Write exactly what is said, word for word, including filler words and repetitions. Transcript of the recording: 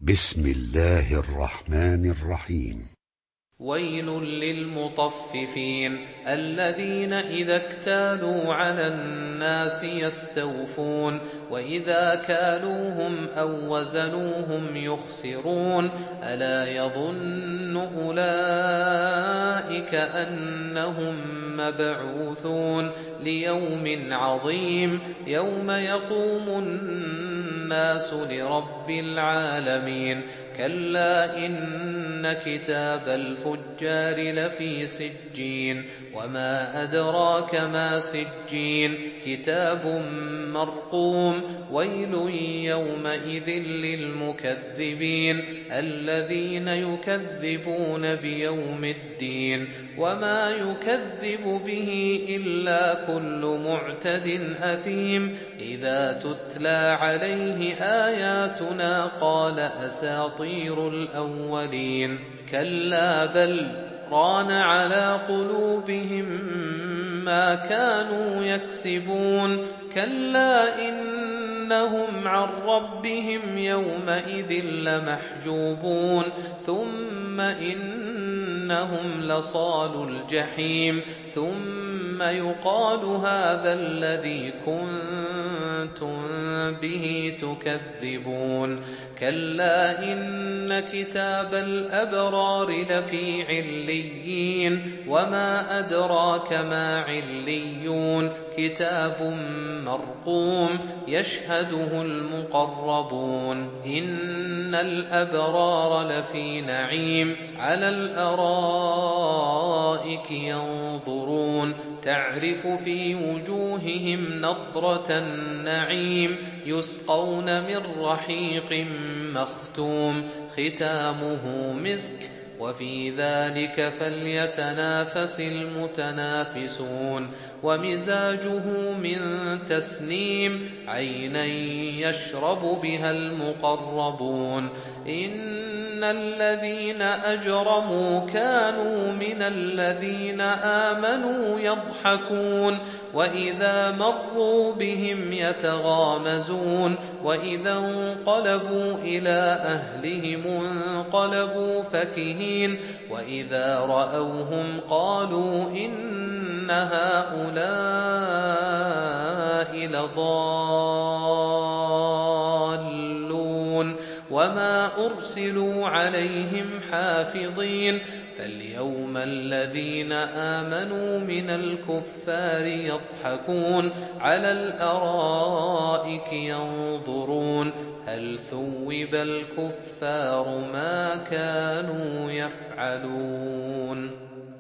بسم الله الرحمن الرحيم. ويل للمطففين الذين إذا اكتالوا على الناس يستوفون وإذا كالوهم أو وزنوهم يخسرون ألا يظن أولئك أنهم مبعوثون ليوم عظيم يوم يقوم الناس لرب العالمين كلا إن كتاب الفجار لفي سجين وما أدراك ما سجين كتاب مرقوم ويل يومئذ للمكذبين الذين يكذبون بيوم الدين وما يكذب به إلا كل معتد أثيم إذا تتلى عليه آياتنا قال أساطير الأولين كلا بل ران على قلوبهم ما كانوا يكسبون كلا إنهم عن ربهم يومئذ لمحجوبون ثم إنهم لصالو الجحيم ثم يقال هذا الذي كنتم به تكذبون كلا إن كتاب الأبرار لفي عليين وما أدراك ما عليون كتاب مرقوم يشهده المقربون إن الأبرار لفي نعيم على الأرائك ينظرون تعرف في وجوههم نضرة النعيم يسقون من رحيق مختوم ختامه مسك وفي ذلك فليتنافس المتنافسون ومزاجه من تسنيم عينا يشرب بها المقربون إن الذين أجرموا كانوا من الذين آمنوا يضحكون وإذا مروا بهم يتغامزون وإذا انقلبوا إلى أهلهم انقلبوا فكهين وإذا رأوهم قالوا إن هؤلاء لضالون وما أرسلوا عليهم حافظين فاليوم الذين آمنوا من الكفار يضحكون على الأرائك ينظرون هل ثوب الكفار ما كانوا يفعلون